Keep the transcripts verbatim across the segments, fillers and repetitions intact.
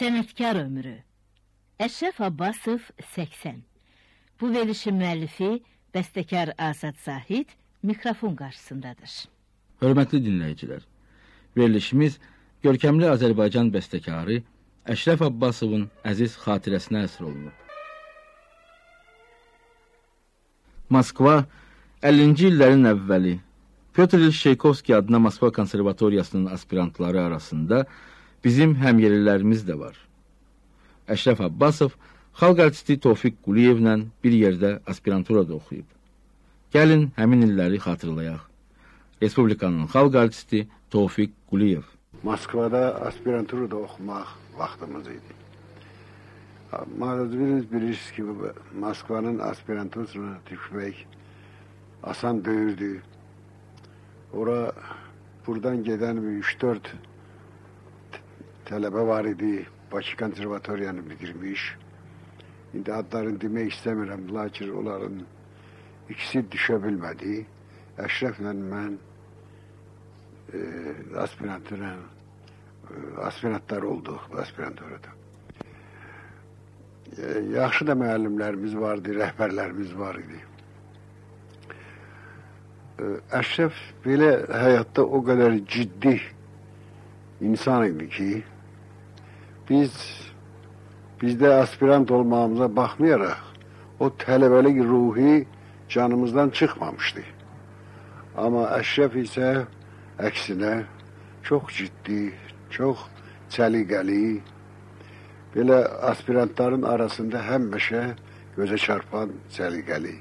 Sənətkar ömrü. Əşrəf Abbasov səksən. Bu verilişin müəllifi bəstəkar Azad Zahid mikrofon qarşısındadır. Hörmətli dinləyicilər, verilişimiz görkəmli Azərbaycan bəstəkarı Əşrəf Abbasovun əziz xatirəsinə əsr olunub. Moskva, əllinci illərin əvvəli Pyotr İliç Çaykovski adına Moskva konservatoriyasının aspirantları arasında bizim həmyerlilərimiz də var. Əşrəf Abbasov xalq artisti Tofiq Quliyevlə bir yerdə aspiranturada oxuyub. Gəlin həmin illəri xatırlayaq. Respublikanın xalq artisti Tofiq Quliyev. Moskvada aspiranturada oxumaq vaxtımız idi. Maalesef bilirsiniz ki, Moskvanın aspiranturasına düşmək asan değildi. Ora buradan gelen bir üç dört tələbə var idi. Bakı konservatoriyanı bitirmiş. İndi adlarını demək istəmirəm, lakin onların ikisi düşə bilmədi. Əşrəflə mən e, aspirantura, e, aspirantlar olduq aspiranturada. E, yaxşı da müəllimlərimiz vardı, rəhbərlərimiz var idi. E, Əşrəf belə həyatda o qədər ciddi insan idi ki, biz bizdə aspirant olmağımıza baxmayaraq o tələbəlik ruhi canımızdan çıxmamışdı. Amma Əşrəf isə əksinə çox ciddi, çox səliqəli, belə aspirantların arasında həmişə gözə çarpan səliqəli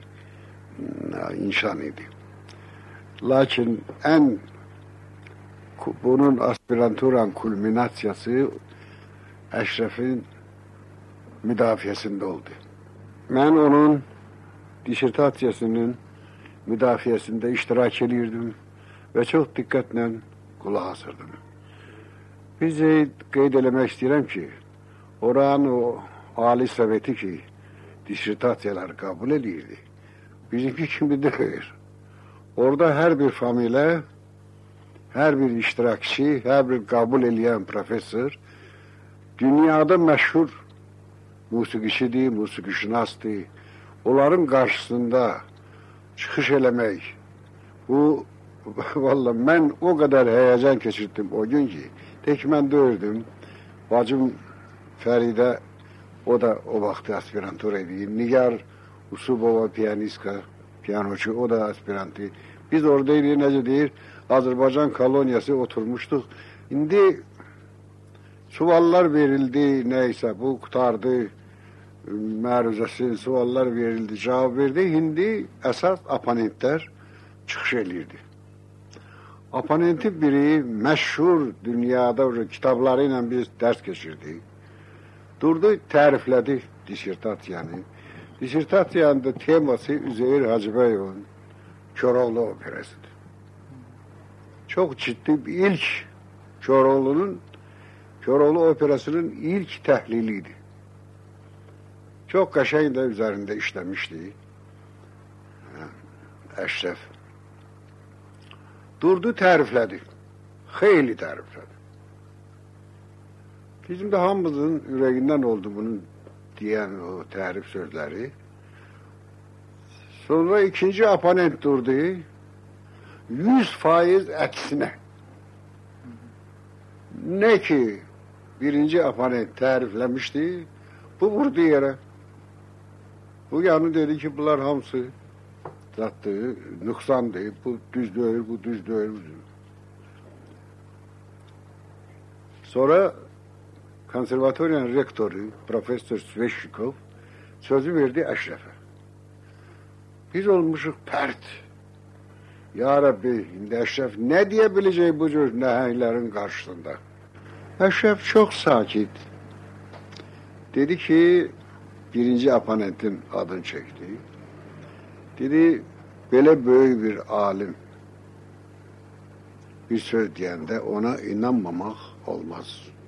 insan idi. Lakin ən bunun aspiranturan kulminasiyası Əşrəfin müdafiəsində oldu. Mən onun disertasiyasının müdafiəsində iştirak edirdim və çox diqqətlə qulaq asırdım. Bir şey qeyd eləmək istəyirəm ki, oranın o Ali Soveti ki, disertasiyaları qəbul edirdi, bizimki kimi deyir. Orada hər bir familiyə, hər bir iştirakçı, hər bir qəbul eləyən professor dünyada məşhur musiqiçidir, musiqişinasdır. Onların qarşısında çıxış eləmək, bu, vallahi mən o qədər həyəcan keçirdim o gün ki, tek mən döyürdüm. Bacım Fəridə, o da o vaxtı aspirantura idi. Nigar Usubova piyanistka, piyanoçu, o da aspirantı. Biz oradaydı, necə deyir, Azərbaycan koloniyası oturmuşduq. İndi suallar verildi, neyse bu qutardı, məruzəsi, suallar verildi, cavab verdi. İndi əsas oponentlər çıxış elirdi. Oponenti biri məşhur dünyada kitabları ilə biz dərs keçirdik. Durdu, təriflədi disertasiyanı. Disertasiyanın da teması Üzeyir Hacıbəyovun Koroğlu operasıdır. Çok ciddi bir ilk Koroğlu'nun Koroğlu operasının ilk təhliliydi. Çok qəşəng də üzərində işləmişdi Əşrəf. Durdu, təriflədi. Xeyli təriflədi. Bizim də hamımızın ürəyindən oldu bunun deyən o tərif sözləri. Sonra ikinci oponent durdu. Yüz faiz əksinə. Ne ki birinci oponent tərifləmişdi, bu vurdu yerə. Bu yanı dedi ki, bunlar hamısı zatdı, nüqsandı, bu düz deyil, bu düz deyil. Sonra konservatoriyanın rektoru, Profesör Sveşikov sözü verdi Əşrəfə. Biz olmuşuq pərt. Ya Rabbi, indi Əşrəf nə deyə biləcək bu cür nəhənglərin qarşısında? Əşrəf çox sakit. Dedi ki, birinci oponentin adını çəkdi. Dedi, belə böyük bir alim bir söz deyəndə ona inanmamaq olmaz.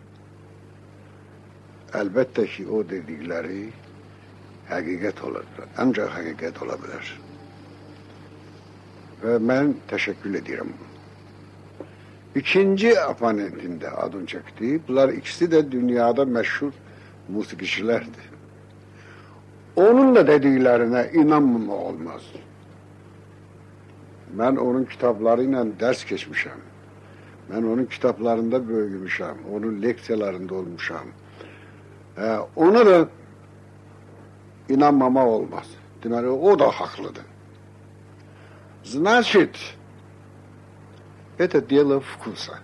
Əlbəttə ki, o dedikləri həqiqət olacaq, ancaq həqiqət ola bilər. Və mən təşəkkür edirəm. İkinci oponentinde adın çekti. Bunlar ikisi de dünyada meşhur musikicilerdi. Onun da dediklerine inanmama olmaz. Ben onun kitaplarıyla ders geçmişim. Ben onun kitaplarında büyümüşüm. Onun leksiyalarında olmuşum. Ee, ona da inanmama olmaz. Demek o da haklıdır. Значит, это дело вкуса.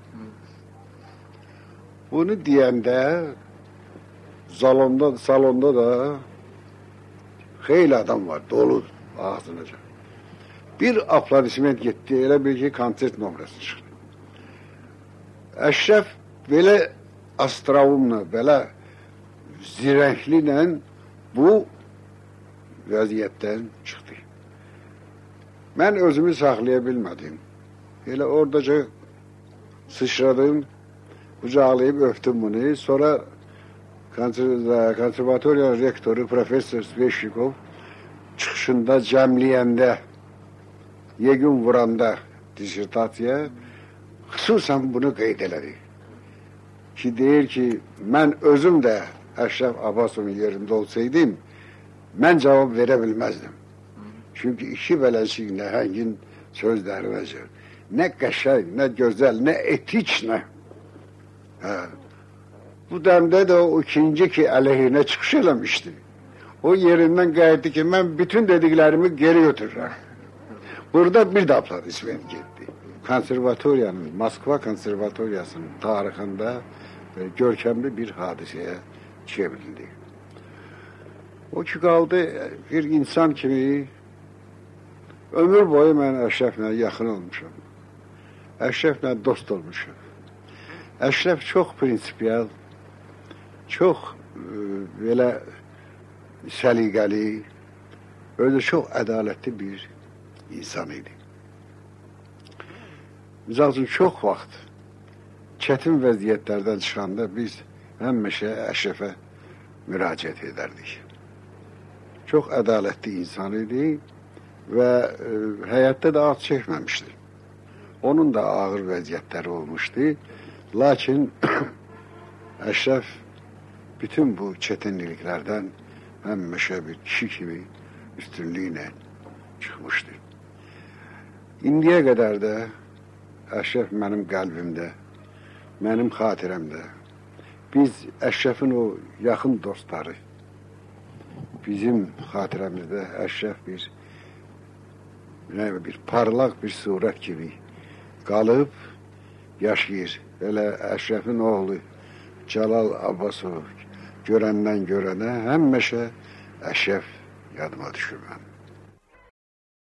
Bunu diyende salonda, salonda da hayli adam var, dolu ağzınca. Bir aplaudisment gitti, elə bir ki, konsert nömrəsi çıxdı. Əşrəf belə astravumla, belə zirəkliklə bu vəziyyətdən çıxdı. Mən özümü saxlaya bilmədim. Elə oradaca sıçradım, qucaqlayıb öptüm bunu. Sonra konservatoriya rektoru Profesör Sveşikov çıxışında cəmliyəndə, yegun vuranda disertasiya xüsusən bunu qeyd elədi. Ki, deyir ki, mən özüm də Əşrəf Abbasovun yerində olsaydım, mən cavab verə bilməzdim. Çünki iki bələnçik nəhəngin sözlərinə görə. Nə qəşəng, nə gözəl, nə etik, nə. Hə. Bu dəmdə də o ikinci ki, əleyhinə çıxış eləmişdi. O yerindən qayıtdı ki, mən bütün dediklərimi geri götürürəm. Burada bir də aplaudisment getdi. Konservatoriyanın, Moskva konservatoriyasının tarixində görkəmli bir hadisəyə çevrildi. O ki, qaldı bir insan kimi ömür boyu mən Əşrəflə yaxın olmuşam. Əşrəflə dost olmuşam. Əşrəf çox prinsipiyal, çox e, belə səliqəli, özü çox ədalətli bir insan idi. Misal üçün, çox vaxt çətin vəziyyətlərdən çıxanda biz həmişə Əşrəfə müraciət edərdik. Çox ədalətli insan idi və e, həyatda da ad çəkməmişdi. Onun da ağır vəziyyətləri olmuşdu. Lakin Əşrəf bütün bu çətinliklərdən həmişə bir kişi kimi üstünlüklə çıxmışdı. İndiyə qədər də Əşrəf mənim qəlbimdə, mənim xatirəmdə. Biz Əşrəfin o yaxın dostları, bizim xatirəmizdə Əşrəf bir, bir parlaq bir surət kimi qalıb yaşayır. Elə Əşrəfin oğlu Cəlal Abbasov görəndən görənə həmişə Əşrəf yadıma düşür mənim.